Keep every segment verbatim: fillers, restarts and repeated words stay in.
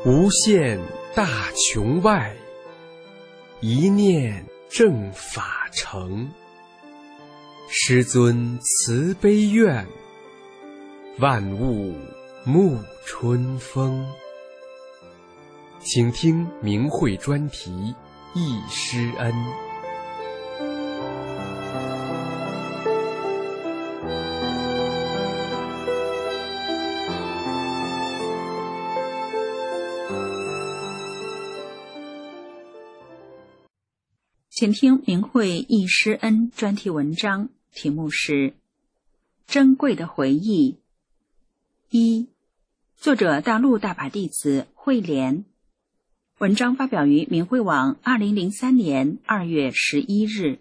无限大穹外，一念正法成。师尊慈悲愿，万物沐春风。请听明慧专题《忆师恩》。 请听明慧忆师恩专题文章，题目是珍贵的回忆。一，作者大陆大法弟子慧莲。文章发表于明慧网二零零三年二月十一日。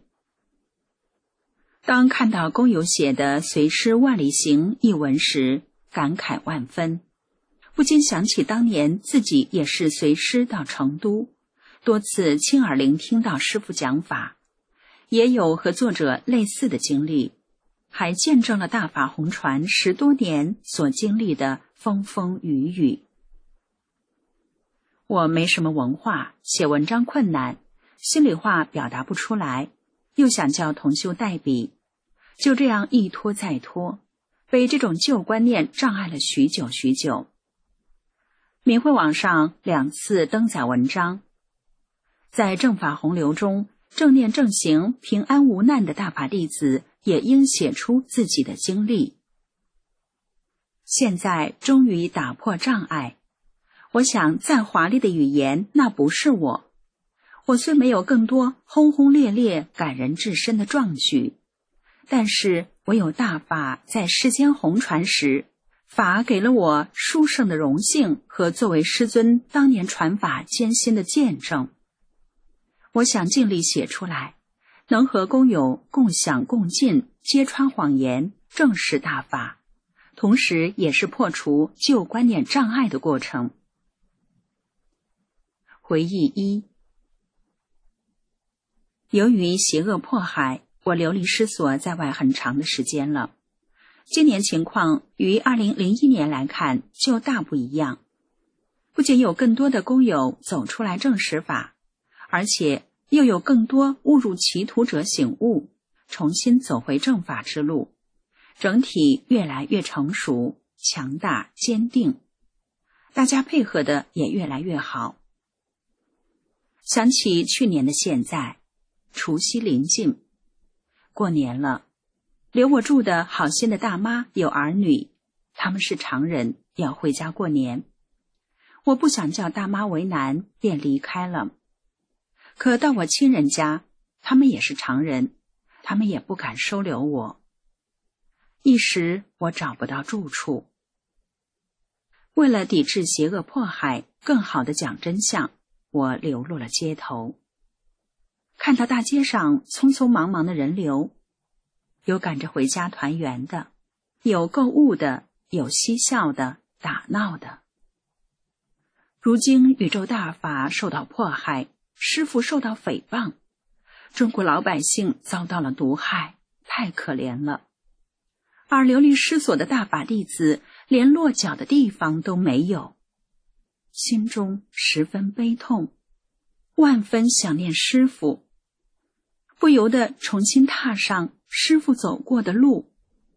当看到工友写的《随师万里行》一文时，感慨万分，不禁想起当年自己也是随师到成都，多次亲耳聆听到师父讲法，也有和作者类似的经历，还见证了大法红传十多年所经历的风风雨雨。我没什么文化，写文章困难，心里话表达不出来，又想叫同修代笔，就这样一拖再拖，被这种旧观念障碍了许久许久。明慧网上两次登载文章，在正法洪流中正念正行平安无难的大法弟子也应写出自己的经历。现在终于打破障碍，我想再华丽的语言那不是我，我虽没有更多轰轰烈烈感人至深的壮举，但是我有大法在世间红传时，法给了我殊胜的荣幸和作为师尊当年传法艰辛的见证。我想尽力写出来，能和工友共享共进，揭穿谎言，证实大法，同时也是破除旧观念障碍的过程。回忆一，由于邪恶迫害，我流离失所在外很长的时间了。今年情况与二零零一年来看就大不一样，不仅有更多的工友走出来证实法，而且又有更多误入歧途者醒悟，重新走回正法之路，整体越来越成熟、强大、坚定，大家配合的也越来越好。想起去年的现在，除夕临近，过年了，留我住的好心的大妈有儿女，他们是常人，要回家过年。我不想叫大妈为难，便离开了。可到我亲人家，他们也是常人，他们也不敢收留我。一时我找不到住处。为了抵制邪恶迫害，更好地讲真相，我流落了街头。看到大街上匆匆忙忙的人流，有赶着回家团圆的，有购物的，有嬉笑的，打闹的。如今宇宙大法受到迫害，师父受到诽谤，中国老百姓遭到了毒害，太可怜了。而流离失所的大法弟子连落脚的地方都没有，心中十分悲痛，万分想念师父，不由得重新踏上师父走过的路。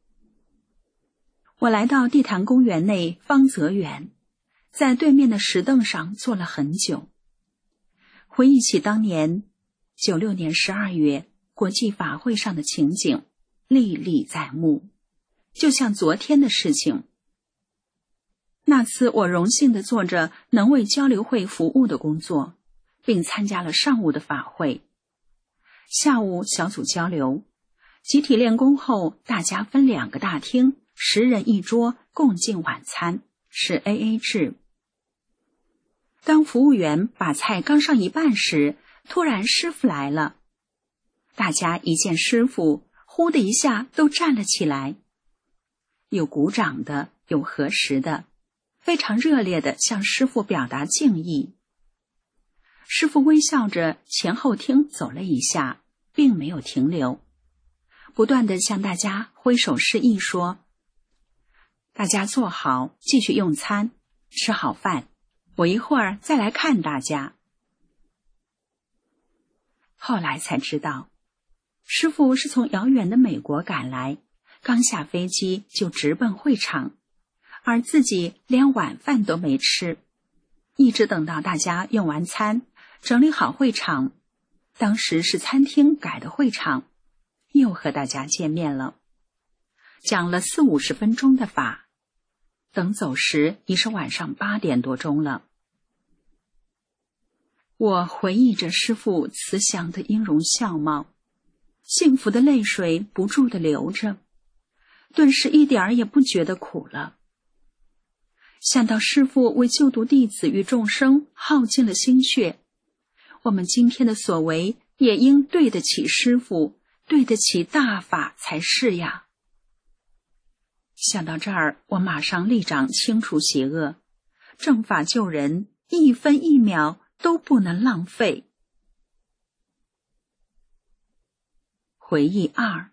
我来到地坛公园内方泽园，在对面的石凳上坐了很久，回忆起当年九六年十二月国际法会上的情景，历历在目，就像昨天的事情。那次我荣幸地做着能为交流会服务的工作，并参加了上午的法会。下午小组交流，集体练功后，大家分两个大厅，十人一桌，共进晚餐，是 A A 制。当服务员把菜刚上一半时，突然师父来了，大家一见师父，呼的一下都站了起来，有鼓掌的，有合十的，非常热烈地向师父表达敬意。师父微笑着前后厅走了一下，并没有停留，不断地向大家挥手示意说，大家坐好，继续用餐，吃好饭， 我一会儿再来看大家。后来才知道，师父是从遥远的美国赶来，刚下飞机就直奔会场，而自己连晚饭都没吃，一直等到大家用完餐，整理好会场，当时是餐厅改的会场，又和大家见面了，讲了四五十分钟的法，等走时已是晚上八点多钟了。我回忆着师父慈祥的音容笑貌，幸福的泪水不住地流着，顿时一点儿也不觉得苦了。想到师父为救度弟子与众生耗尽了心血，我们今天的所为也应对得起师父，对得起大法才是呀。想到这儿，我马上立掌清除邪恶，正法救人，一分一秒都不能浪费。回忆二，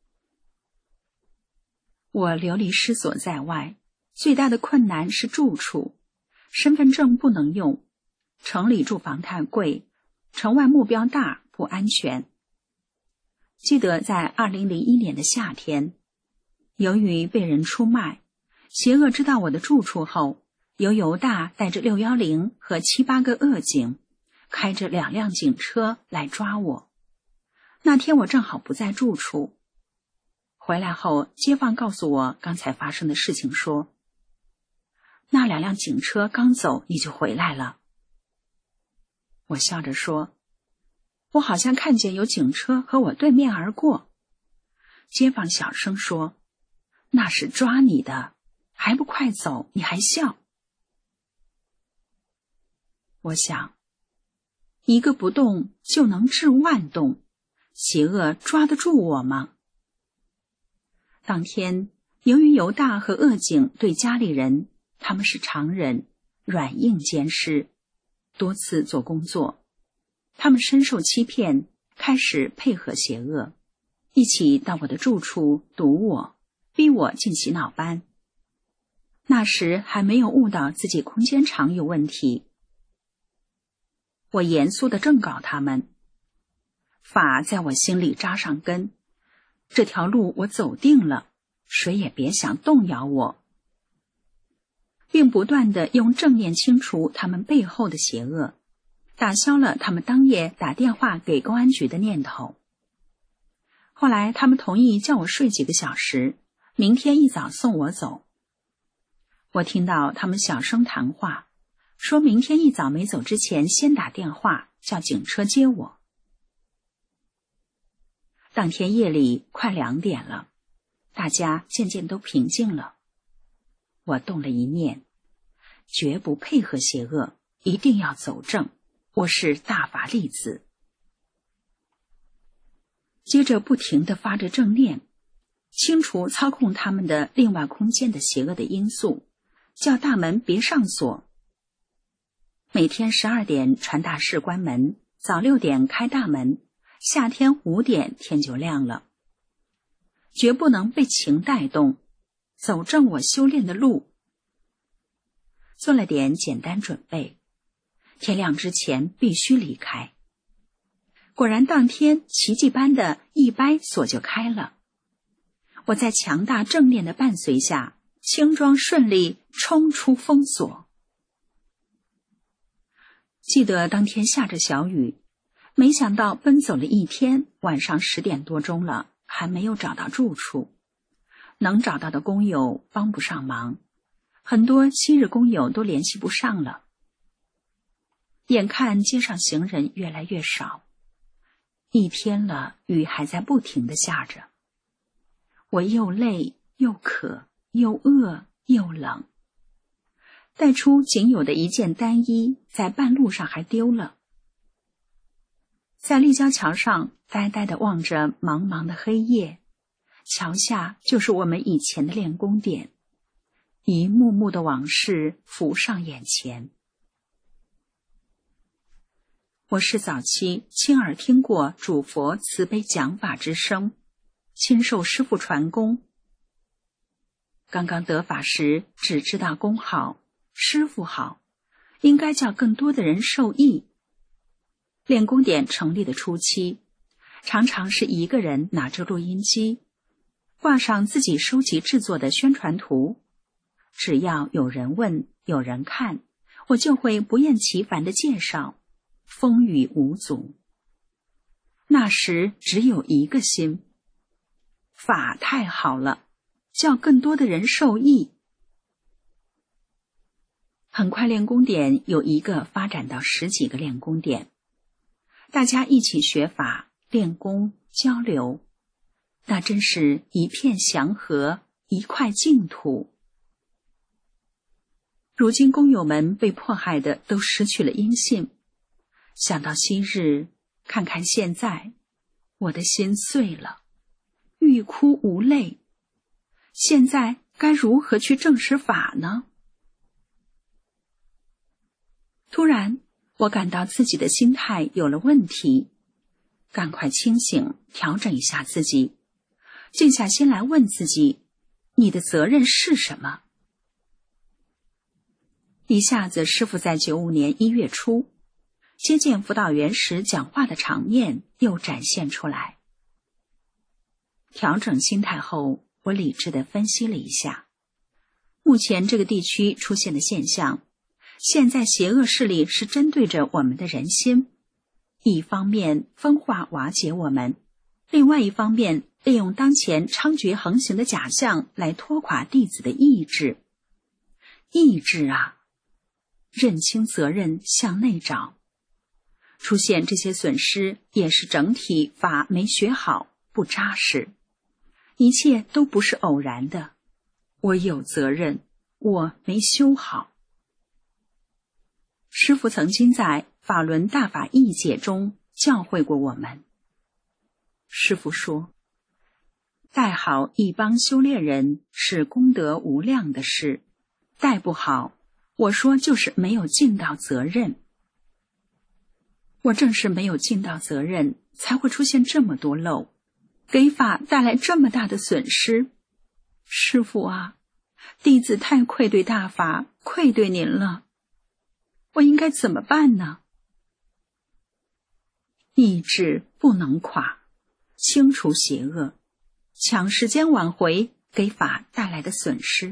我流离失所在外，最大的困难是住处，身份证不能用，城里住房太贵，城外目标大，不安全。记得在二零零一年的夏天，由于被人出卖，邪恶知道我的住处后，由犹大带着六一零和七八个恶警，开着两辆警车来抓我。那天我正好不在住处，回来后街坊告诉我刚才发生的事情，说那两辆警车刚走你就回来了。我笑着说，我好像看见有警车和我对面而过。街坊小声说，那是抓你的，还不快走，你还笑。我想，一个不动就能治万动，邪恶抓得住我吗？当天，由于犹大和恶警对家里人，他们是常人，软硬兼施，多次做工作，他们深受欺骗，开始配合邪恶，一起到我的住处堵我，逼我进洗脑班。那时还没有悟到自己空间场有问题，我严肃地正告他们，法在我心里扎上根，这条路我走定了，谁也别想动摇我，并不断地用正念清除他们背后的邪恶，打消了他们当夜打电话给公安局的念头。后来他们同意叫我睡几个小时，明天一早送我走。我听到他们小声谈话，说明天一早没走之前先打电话叫警车接我。当天夜里快两点了，大家渐渐都平静了。我动了一念，绝不配合邪恶，一定要走正，我是大法弟子。接着不停地发着正念，清除操控他们的另外空间的邪恶的因素，叫大门别上锁。每天十二点传达室关门，早六点开大门，夏天五点天就亮了。绝不能被情带动，走正我修炼的路。做了点简单准备，天亮之前必须离开。果然当天奇迹般的一掰锁就开了。我在强大正念的伴随下，轻装顺利冲出封锁。记得当天下着小雨，没想到奔走了一天，晚上十点多钟了，还没有找到住处。能找到的工友帮不上忙，很多昔日工友都联系不上了。眼看街上行人越来越少，一天了，雨还在不停地下着。我又累又渴又饿又冷，带出仅有的一件单衣，在半路上还丢了。在立交桥上呆呆地望着茫茫的黑夜，桥下就是我们以前的练功点，一幕幕的往事浮上眼前。我是早期亲耳听过主佛慈悲讲法之声，亲受师父传功。刚刚得法时只知道功好，师父好， 应该叫更多的人受益。练功点成立的初期，常常是一个人拿着录音机，挂上自己收集制作的宣传图，只要有人问，有人看，我就会不厌其烦地介绍，风雨无阻。那时只有一个心，法太好了，叫更多的人受益。很快练功点有一个发展到十几个练功点，大家一起学法、练功、交流，那真是一片祥和，一块净土。如今工友们被迫害的都失去了音信，想到昔日，看看现在，我的心碎了，欲哭无泪。现在该如何去证实法呢？突然，我感到自己的心态有了问题，赶快清醒，调整一下自己，静下心来问自己，你的责任是什么？一下子师父在九五年一月初接见辅导员时讲话的场面又展现出来。调整心态后，我理智地分析了一下，目前这个地区出现的现象，现在邪恶势力是针对着我们的人心，一方面分化瓦解我们，另外一方面利用当前猖獗横行的假象来拖垮弟子的意志。意志啊，认清责任，向内找。出现这些损失也是整体法没学好，不扎实，一切都不是偶然的。我有责任，我没修好。师父曾经在《法轮大法义解》中教诲过我们。师父说，带好一帮修炼人是功德无量的事，带不好，我说就是没有尽到责任。我正是没有尽到责任，才会出现这么多漏，给法带来这么大的损失。师父啊，弟子太愧对大法，愧对您了，我应该怎么办呢？意志不能垮，清除邪恶，抢时间挽回给法带来的损失。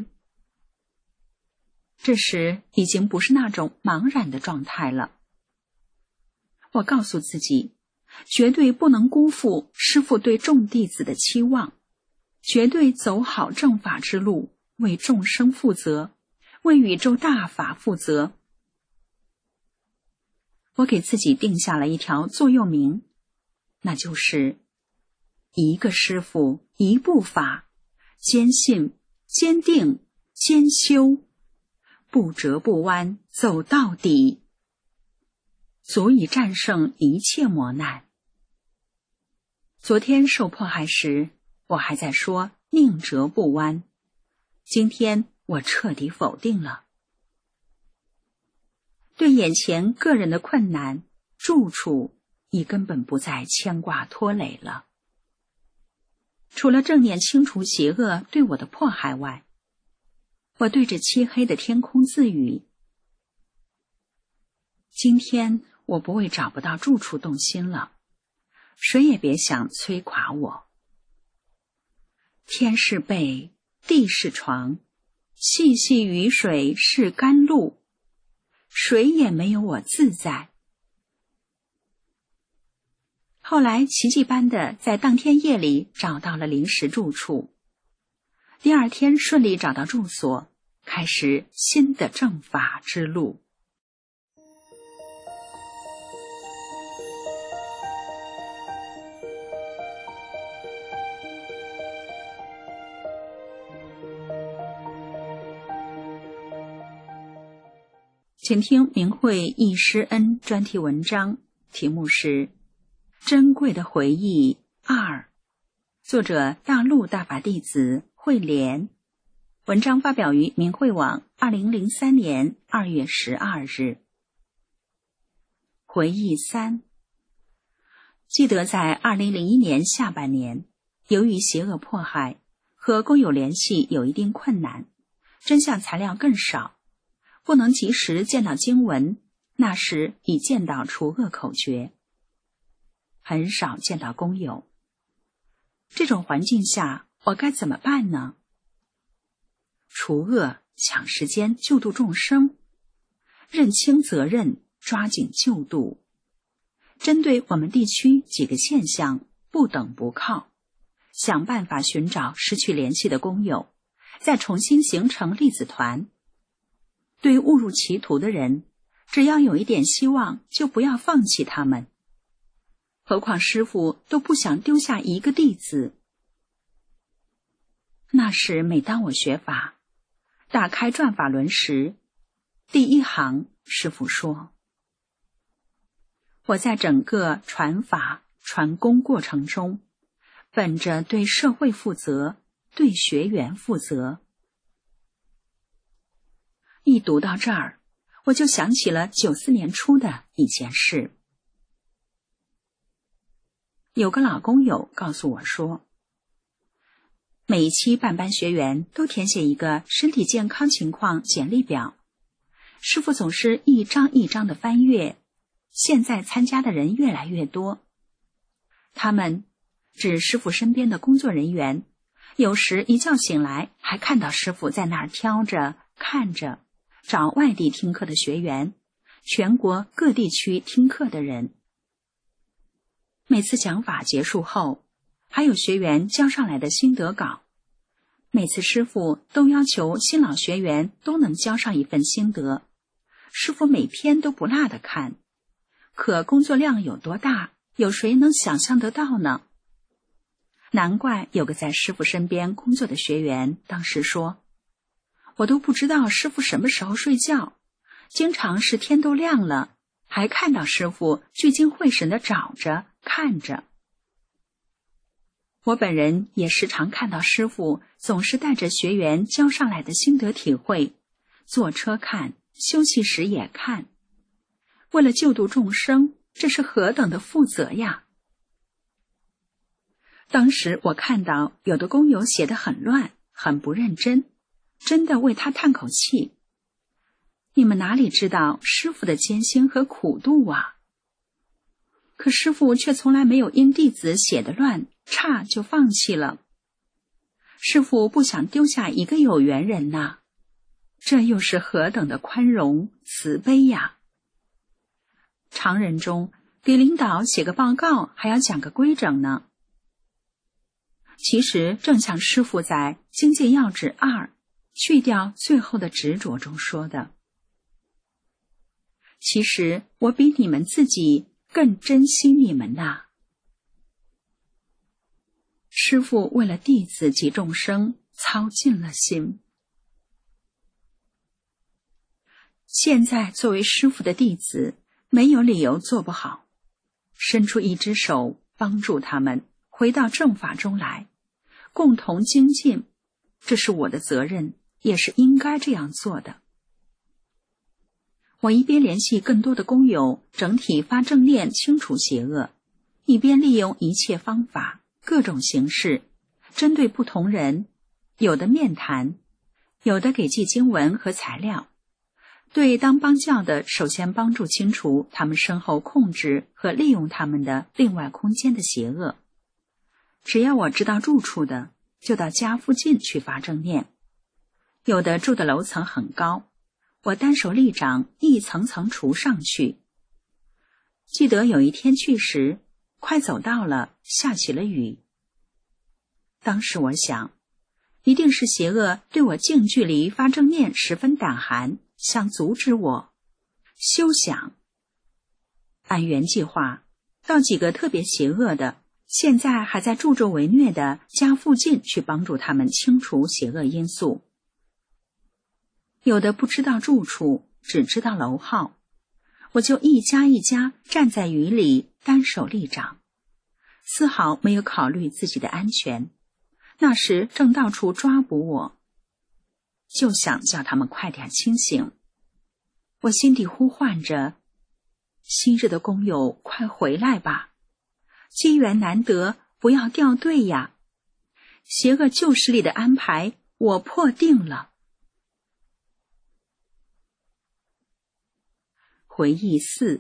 这时已经不是那种茫然的状态了。我告诉自己，绝对不能辜负师父对众弟子的期望，绝对走好正法之路，为众生负责，为宇宙大法负责。我给自己定下了一条座右铭，那就是一个师父，一部法，坚信、坚定、坚修，不折不弯，走到底，足以战胜一切磨难。昨天受迫害时，我还在说宁折不弯，今天我彻底否定了。对眼前个人的困难、住处，已根本不再牵挂拖累了。除了正念清除邪恶对我的迫害外，我对着漆黑的天空自语：今天我不为找不到住处动心了，谁也别想摧垮我。天是被，地是床，细细雨水是甘露，谁也没有我自在。后来奇迹般的在当天夜里找到了临时住处，第二天顺利找到住所，开始新的正法之路。请听明慧忆师恩专题文章，题目是珍贵的回忆二，作者大陆大法弟子慧莲，文章发表于明慧网二零零三年二月十二日。回忆三，记得在二零零一年下半年，由于邪恶迫害和工友联系有一定困难，真相材料更少， 不能及时见到经文，那时已见到除恶口诀，很少见到工友。这种环境下，我该怎么办呢？除恶、抢时间、救度众生，认清责任，抓紧救度。针对我们地区几个现象，不等不靠，想办法寻找失去联系的工友，再重新形成粒子团。对误入歧途的人，只要有一点希望，就不要放弃他们。何况师父都不想丢下一个弟子。那时每当我学法，打开转法轮时，第一行师父说，我在整个传法传功过程中，本着对社会负责，对学员负责。一读到这儿，我就想起了九四年初的一件事。有个老工友告诉我说，每一期办班学员都填写一个身体健康情况简历表，师父总是一张一张的翻阅，现在参加的人越来越多。他们指师父身边的工作人员，有时一觉醒来还看到师父在那儿挑着看着，找外地听课的学员，全国各地区听课的人。每次讲法结束后，还有学员交上来的心得稿，每次师父都要求新老学员都能交上一份心得，师父每篇都不落的看。可工作量有多大，有谁能想象得到呢？难怪有个在师父身边工作的学员当时说，我都不知道师父什么时候睡觉，经常是天都亮了，还看到师父聚精会神地找着看着。我本人也时常看到师父总是带着学员交上来的心得体会，坐车看，休息时也看。为了救度众生，这是何等的负责呀！当时我看到有的工友写得很乱，很不认真，真的为他叹口气。你们哪里知道师父的艰辛和苦度啊？可师父却从来没有因弟子写得乱差就放弃了。师父不想丢下一个有缘人呐，这又是何等的宽容慈悲呀！常人中给领导写个报告还要讲个规整呢。其实正像师父在《经戒要旨二》去掉最后的执着中说的，其实我比你们自己更珍惜你们呐。师父为了弟子及众生操尽了心。现在作为师父的弟子，没有理由做不好，伸出一只手帮助他们回到正法中来，共同精进，这是我的责任，也是应该这样做的。我一边联系更多的工友，整体发正念清除邪恶，一边利用一切方法，各种形式，针对不同人，有的面谈，有的给寄经文和材料。对当帮教的，首先帮助清除他们身后控制和利用他们的另外空间的邪恶。只要我知道住处的，就到家附近去发正念。有的住的楼层很高，我单手立掌，一层层除上去。记得有一天去时，快走到了，下起了雨。当时我想，一定是邪恶对我近距离发正念十分胆寒，想阻止我。休想！按原计划，到几个特别邪恶的，现在还在助纣为虐的家附近去帮助他们清除邪恶因素。有的不知道住处，只知道楼号，我就一家一家站在雨里，单手立掌，丝毫没有考虑自己的安全。那时正到处抓捕我，就想叫他们快点清醒。我心底呼唤着，昔日的工友，快回来吧，机缘难得，不要掉队呀！邪恶旧势力的安排，我破定了。 回忆四。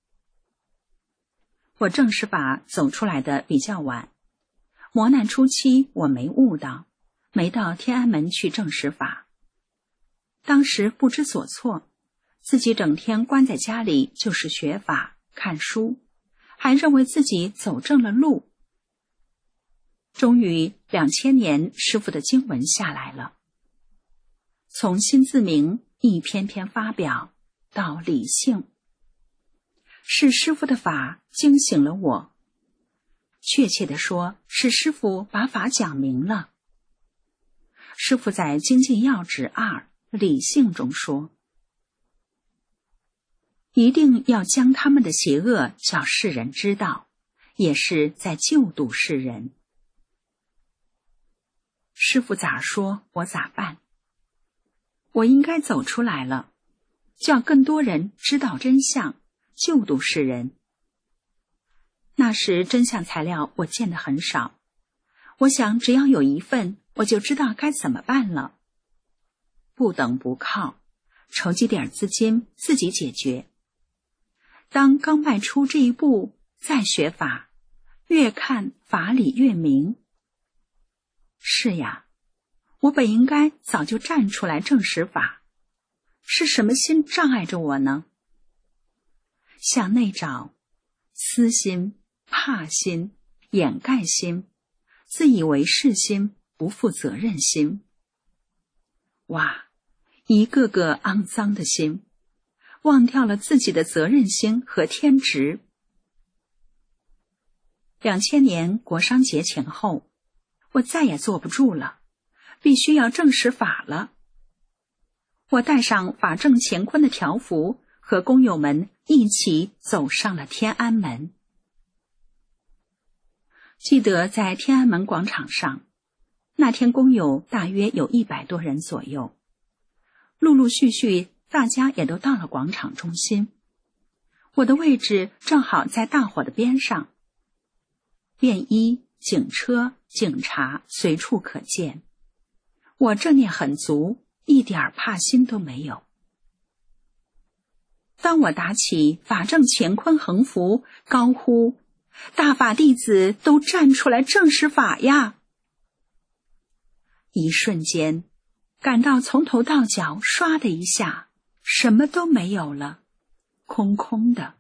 我正式法走出来的比较晚，磨难初期我没悟到，没到天安门去正式法。当时不知所措，自己整天关在家里就是学法看书，还认为自己走正了路。终于两千年师父的经文下来了，从心自明一篇篇发表到理性，是师父的法惊醒了我，确切地说，是师父把法讲明了。师父在精进要旨二理性中说，一定要将他们的邪恶叫世人知道，也是在救度世人。师父咋说，我咋办？我应该走出来了，叫更多人知道真相，救度世人。那时真相材料我见得很少，我想只要有一份，我就知道该怎么办了。不等不靠，筹集点资金自己解决。当刚迈出这一步，再学法，越看法理越明。是呀，我本应该早就站出来证实法，是什么心障碍着我呢？向内找，私心、怕心、掩盖心、自以为是心、不负责任心。哇，一个个肮脏的心，忘掉了自己的责任心和天职。两千年国殇节前后，我再也坐不住了，必须要证实法了。我带上法证乾坤的条幅，和工友们一起走上了天安门。记得在天安门广场上，那天工友大约有一百多人左右，陆陆续续大家也都到了广场中心。我的位置正好在大伙的边上，便衣、警车、警察随处可见。我正念很足，一点怕心都没有。当我打起法证乾坤横幅，高呼大法弟子都站出来证实法呀，一瞬间感到从头到脚唰的一下什么都没有了，空空的。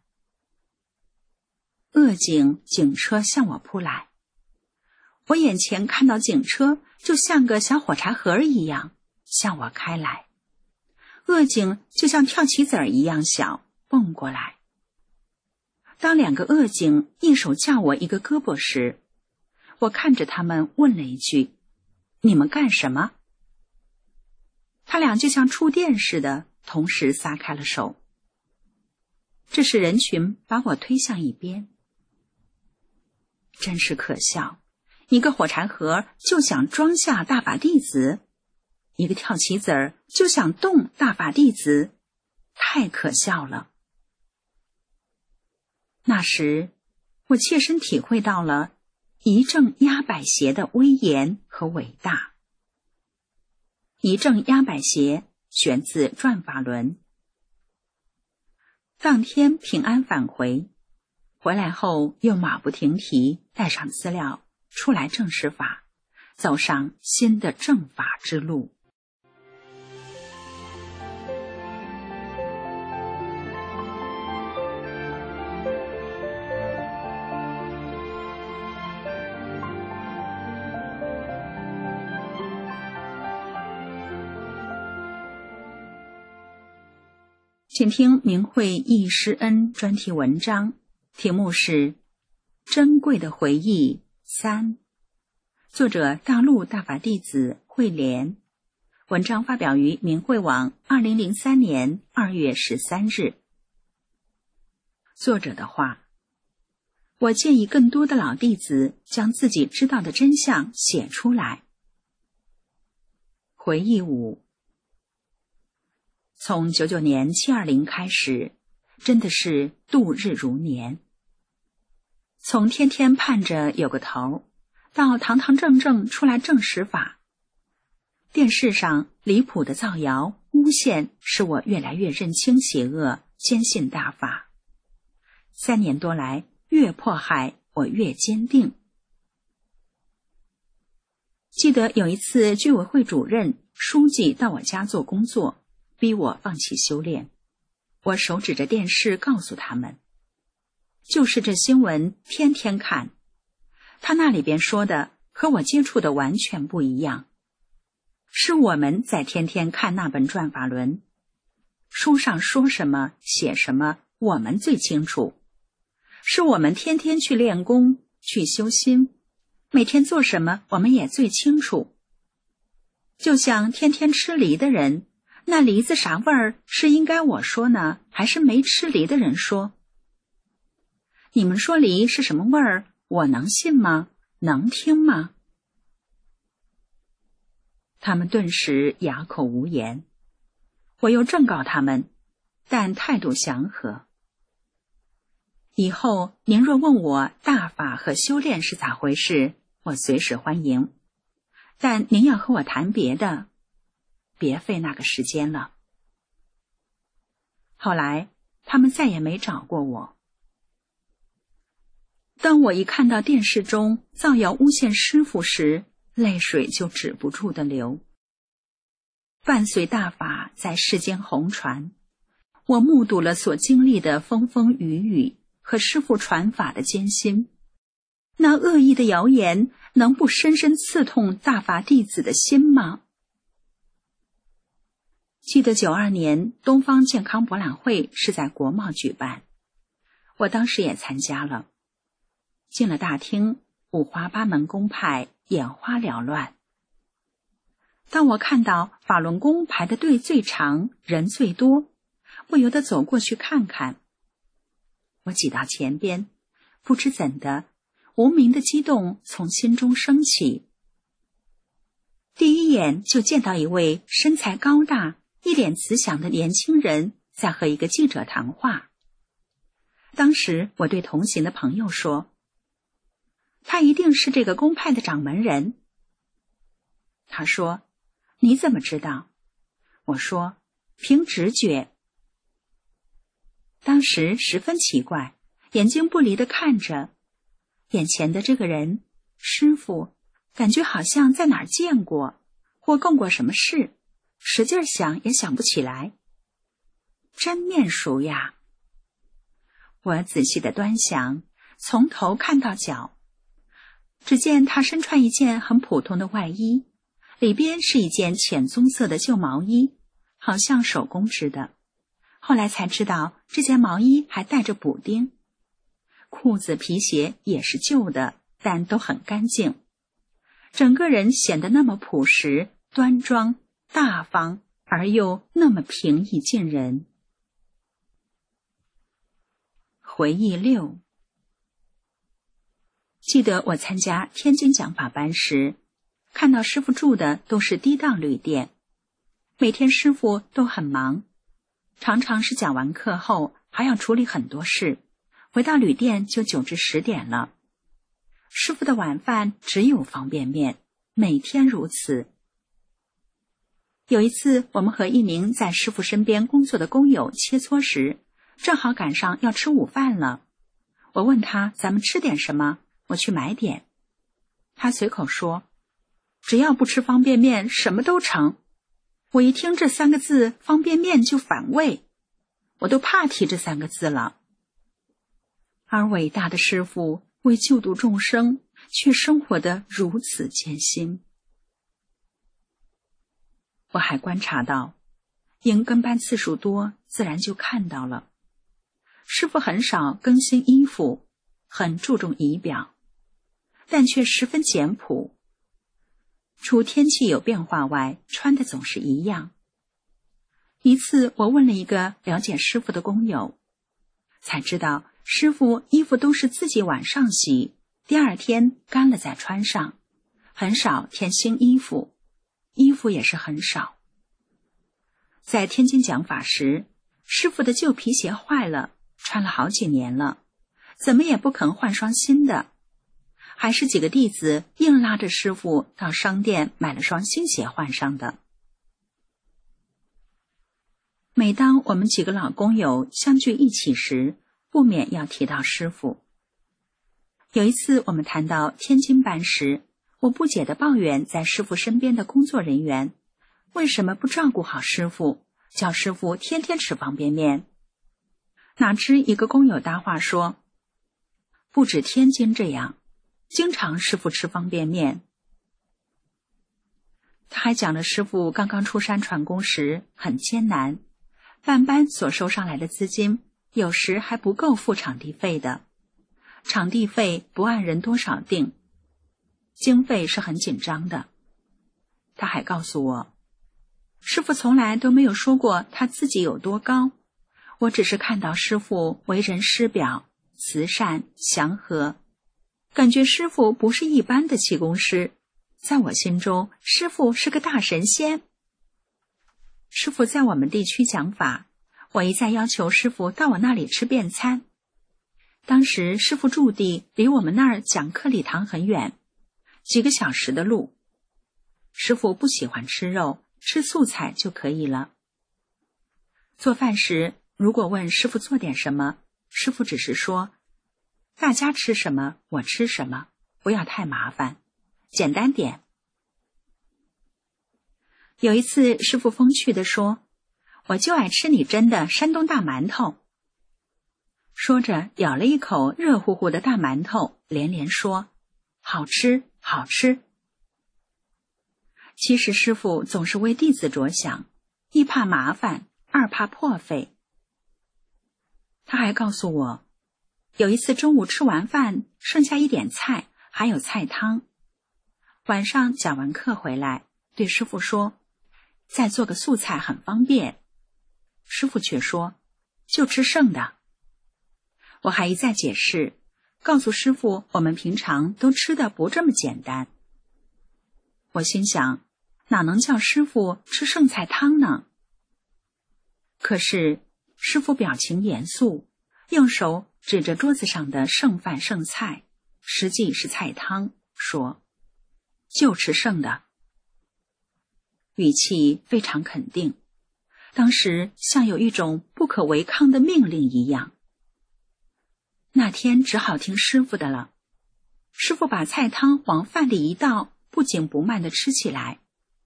恶警警车向我扑来，我眼前看到警车就像个小火柴盒一样向我开来，恶警就像跳棋子儿一样小蹦过来。当两个恶警一手架我一个胳膊时，我看着他们问了一句，你们干什么？他俩就像触电似的同时撒开了手。这时人群把我推向一边。真是可笑，一个火柴盒就想装下大法弟子，一个跳棋子儿就想动大法弟子，太可笑了。那时我切身体会到了一正压百邪的威严和伟大。一正压百邪选自转法轮。当天平安返回，回来后又马不停蹄带上资料出来证实法，走上新的正法之路。请听明慧忆师恩专题文章，题目是《珍贵的回忆三》，作者大陆大法弟子慧莲，文章发表于明慧网二零零三年二月十三日。作者的话：我建议更多的老弟子将自己知道的真相写出来。回忆五。从九九年七二零开始，真的是度日如年。从天天盼着有个头，到堂堂正正出来证实法，电视上离谱的造谣诬陷，使我越来越认清邪恶， 坚信大法。三年多来，越迫害我越坚定。记得有一次，居委会主任、书记到我家做工作，逼我放弃修炼。我手指着电视告诉他们，就是这新闻天天看，他那里边说的和我接触的完全不一样。是我们在天天看那本转法轮，书上说什么写什么我们最清楚，是我们天天去练功去修心，每天做什么我们也最清楚。就像天天吃梨的人，那梨子啥味儿是应该我说呢，还是没吃梨的人说？你们说梨是什么味儿，我能信吗？能听吗？他们顿时哑口无言。我又正告他们，但态度祥和。以后您若问我大法和修炼是咋回事，我随时欢迎。但您要和我谈别的，别费那个时间了。后来他们再也没找过我。当我一看到电视中造谣诬陷师父时，泪水就止不住的流。伴随大法在世间红传，我目睹了所经历的风风雨雨和师父传法的艰辛。那恶意的谣言能不深深刺痛大法弟子的心吗？记得九二年东方健康博览会是在国贸举办，我当时也参加了。进了大厅，五花八门宫派眼花缭乱。当我看到法轮功排的队最长，人最多，不由得走过去看看。我挤到前边，不知怎的，无名的激动从心中升起。第一眼就见到一位身材高大、一脸慈祥的年轻人在和一个记者谈话。当时我对同行的朋友说，他一定是这个宗派的掌门人。他说，你怎么知道？我说，凭直觉。当时十分奇怪，眼睛不离地看着眼前的这个人，师父，感觉好像在哪儿见过，或共过什么事，使劲想也想不起来。真面熟呀！我仔细地端详，从头看到脚。只见他身穿一件很普通的外衣，里边是一件浅棕色的旧毛衣，好像手工织的。后来才知道，这件毛衣还带着补丁。裤子皮鞋也是旧的，但都很干净。整个人显得那么朴实、端庄、大方，而又那么平易近人。回忆六。记得我参加天津讲法班时，看到师父住的都是低档旅店，每天师父都很忙，常常是讲完课后还要处理很多事，回到旅店就九至十点了。师父的晚饭只有方便面，每天如此。有一次，我们和一名在师父身边工作的工友切磋时，正好赶上要吃午饭了。我问他，咱们吃点什么？我去买点。他随口说，只要不吃方便面，什么都成。我一听这三个字，方便面就反胃，我都怕提这三个字了。而伟大的师父为救度众生，却生活得如此艰辛。我还观察到，因跟班次数多，自然就看到了，师父很少更新衣服，很注重仪表，但却十分简朴。除天气有变化外，穿的总是一样。一次我问了一个了解师父的工友，才知道师父衣服都是自己晚上洗，第二天干了再穿上，很少添新衣服，衣服也是很少。在天津讲法时，师父的旧皮鞋坏了，穿了好几年了，怎么也不肯换双新的，还是几个弟子硬拉着师父到商店买了双新鞋换上的。 每当我们几个老工友相聚一起时，不免要提到师傅。有一次我们谈到天津班时，我不解地抱怨在师傅身边的工作人员为什么不照顾好师傅，叫师傅天天吃方便面。哪知一个工友搭话说，不止天津这样，经常师傅吃方便面。他还讲了师傅刚刚出山传功时很艰难，办班所收上来的资金有时还不够付场地费的，场地费不按人多少定，经费是很紧张的。他还告诉我，师傅从来都没有说过他自己有多高，我只是看到师傅为人师表，慈善祥和，感觉师傅不是一般的气功师，在我心中师傅是个大神仙。师傅在我们地区讲法，我一再要求师傅到我那里吃便餐。当时师傅驻地离我们那儿讲课礼堂很远，几个小时的路。师傅不喜欢吃肉，吃素菜就可以了。做饭时如果问师傅做点什么，师傅只是说，大家吃什么我吃什么，不要太麻烦，简单点。有一次师傅风趣地说，我就爱吃你蒸的山东大馒头。说着咬了一口热乎乎的大馒头，连连说，好吃好吃。其实师傅总是为弟子着想，一怕麻烦，二怕破费。他还告诉我，有一次中午吃完饭剩下一点菜，还有菜汤。晚上讲完课回来，对师傅说，再做个素菜很方便。师傅却说，就吃剩的。我还一再解释，告诉师傅我们平常都吃的不这么简单。我心想，哪能叫师傅吃剩菜汤呢？可是师傅表情严肃，用手指着桌子上的剩饭剩菜，实际是菜汤，说，就吃剩的。语气非常肯定，当时像有一种不可违抗的命令一样。那天只好听师傅的了。师傅把菜汤往饭里一倒，不紧不慢地吃起来。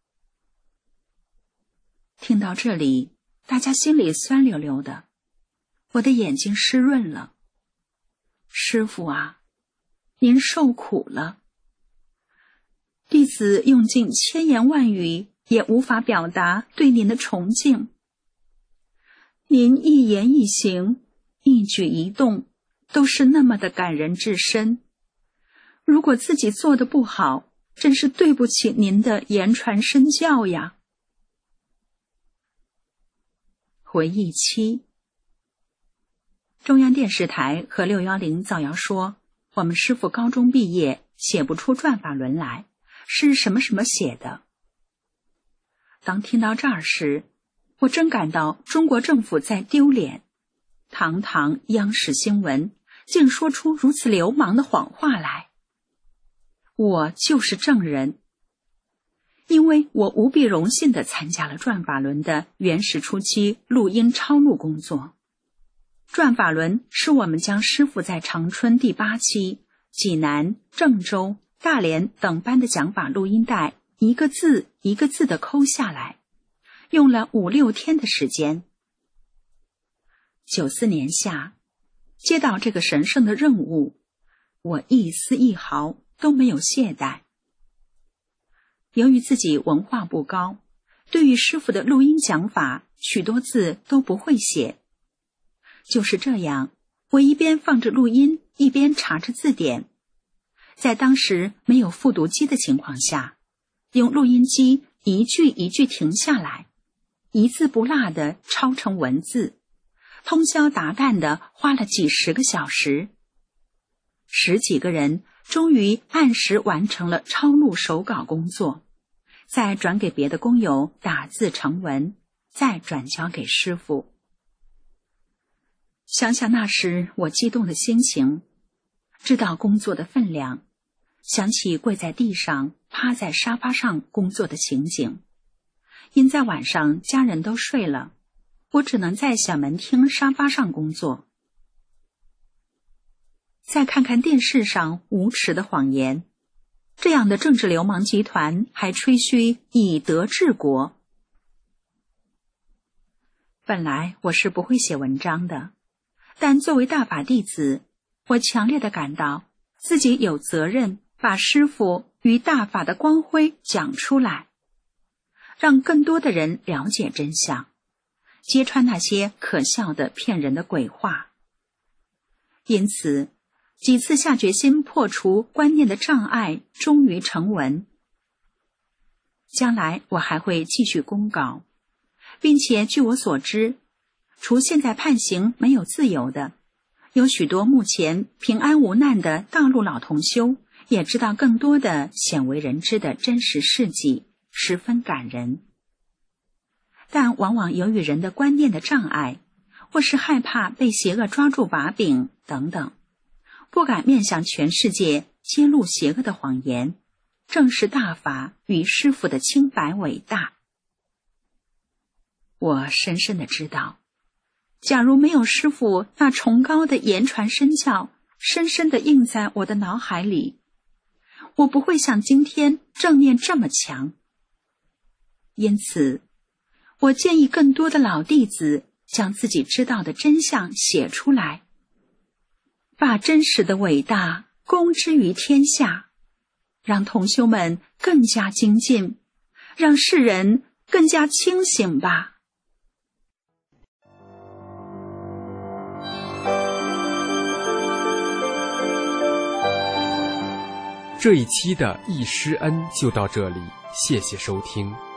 听到这里，大家心里酸溜溜的，我的眼睛湿润了。师傅啊，您受苦了。弟子用尽千言万语也无法表达对您的崇敬。您一言一行，一举一动，都是那么的感人至深。如果自己做得不好，真是对不起您的言传身教呀。回忆七，中央电视台和六一零造谣说，我们师父高中毕业写不出转法轮来，是什么什么写的。当听到这儿时，我真感到中国政府在丢脸，堂堂央视新闻竟说出如此流氓的谎话来。我就是证人，因为我无比荣幸地参加了转法轮的原始初期录音抄录工作。转法轮是我们将师父在长春第八期、济南、郑州、大连等班的讲法录音带一个字一个字地抠下来，用了五六天的时间。九四年夏，接到这个神圣的任务，我一丝一毫都没有懈怠。由于自己文化不高，对于师父的录音讲法，许多字都不会写。就是这样，我一边放着录音，一边查着字典。在当时没有复读机的情况下，用录音机一句一句停下来，一字不落地抄成文字，通宵达旦地花了几十个小时。十几个人终于按时完成了抄录手稿工作，再转给别的工友打字成文，再转交给师父。想想那时我激动的心情，知道工作的分量，想起跪在地上趴在沙发上工作的情景。因在晚上家人都睡了， 我只能在小门厅沙发上工作。再看看电视上无耻的谎言，这样的政治流氓集团还吹嘘以德治国。本来我是不会写文章的，但作为大法弟子，我强烈地感到自己有责任把师父与大法的光辉讲出来，让更多的人了解真相，揭穿那些可笑的骗人的鬼话。因此几次下决心破除观念的障碍，终于成文。将来我还会继续公稿，并且据我所知，除现在判刑没有自由的，有许多目前平安无难的大陆老同修也知道更多的鲜为人知的真实事迹，十分感人。但往往由于人的观念的障碍，或是害怕被邪恶抓住把柄等等，不敢面向全世界揭露邪恶的谎言，正是大法与师父的清白伟大。我深深地知道，假如没有师父那崇高的言传身教深深地印在我的脑海里，我不会像今天正念这么强。因此我建议更多的老弟子将自己知道的真相写出来，把真实的伟大公之于天下，让同修们更加精进，让世人更加清醒吧。 这一期的易师恩就到这里，谢谢收听。